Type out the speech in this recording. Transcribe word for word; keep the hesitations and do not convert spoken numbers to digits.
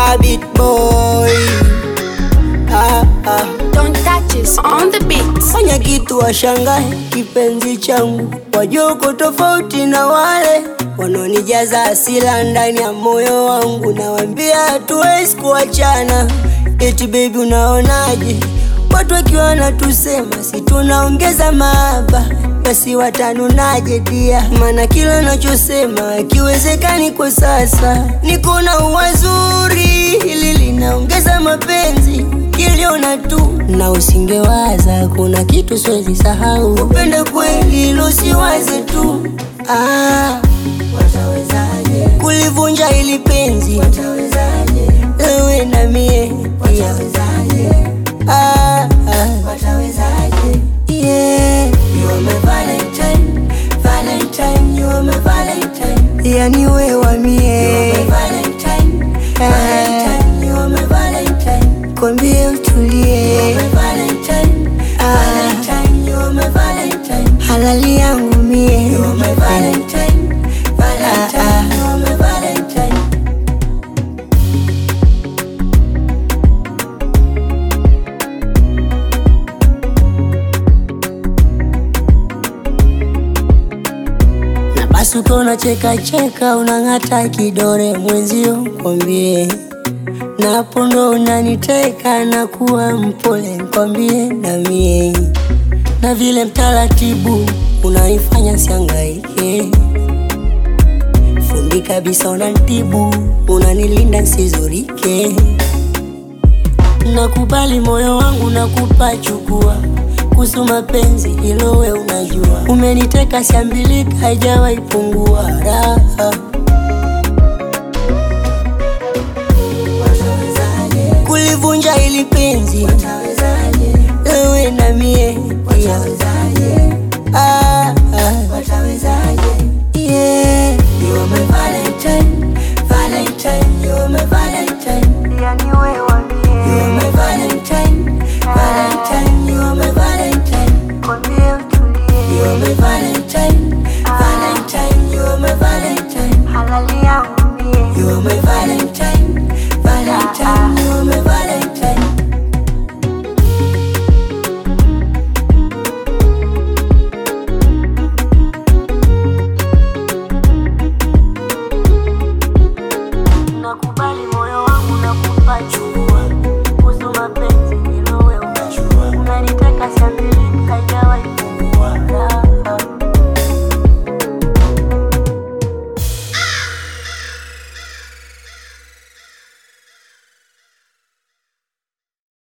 a beat boy. Ah, ah. Don't touch us on the beat. Fanya kitu washangae kipenzi changu, wajua uko tofauti na wale wanaonijaza hasira ndani ya moyo wangu. Nawaambia hatuwezi kuachana, eti baby unaonaje? Watu wakiwa wanatusema si tunaongeza mahaba, basi watanunaje dia? Maana kila nachosema kiwezekani kwa sasa. Niko na uwazuri hili linaongeza mapenzi, kiliona tu na usingewaza kuna kitu siwezi sahau. Upende kweli ilo siwaze tu. Ah, watawezaje kulivunja hili penzi? Watawezaje wewe na mie? Watawezaje? Ah, ah. Watawezaje? Yeah, you are my Valentine, Valentine, you are my Valentine. Yani wewe wa mie, you are my Valentine, Valentine, you are my Valentine. Kwambie utulie, you are my Valentine, Valentine, you are my Valentine. Halali yangu mie, you are my Valentine, Valentine, you are my Valentine. Basi ukona cheka cheka unangata kidore mwenzio kwambie, na hapo ndo unaniteka na kuwa mpole kwambie na mie, na vile mtaratibu unaifanya siangaike, fundi kabisa unanitibu, unanilinda nsizurike. Nakubali moyo wangu nakupa, chukua kuhusu mapenzi hilo we unajua. Umeniteka siambilika, haijawahi pungua raha. Kulivunja hili penzi wewe na mie,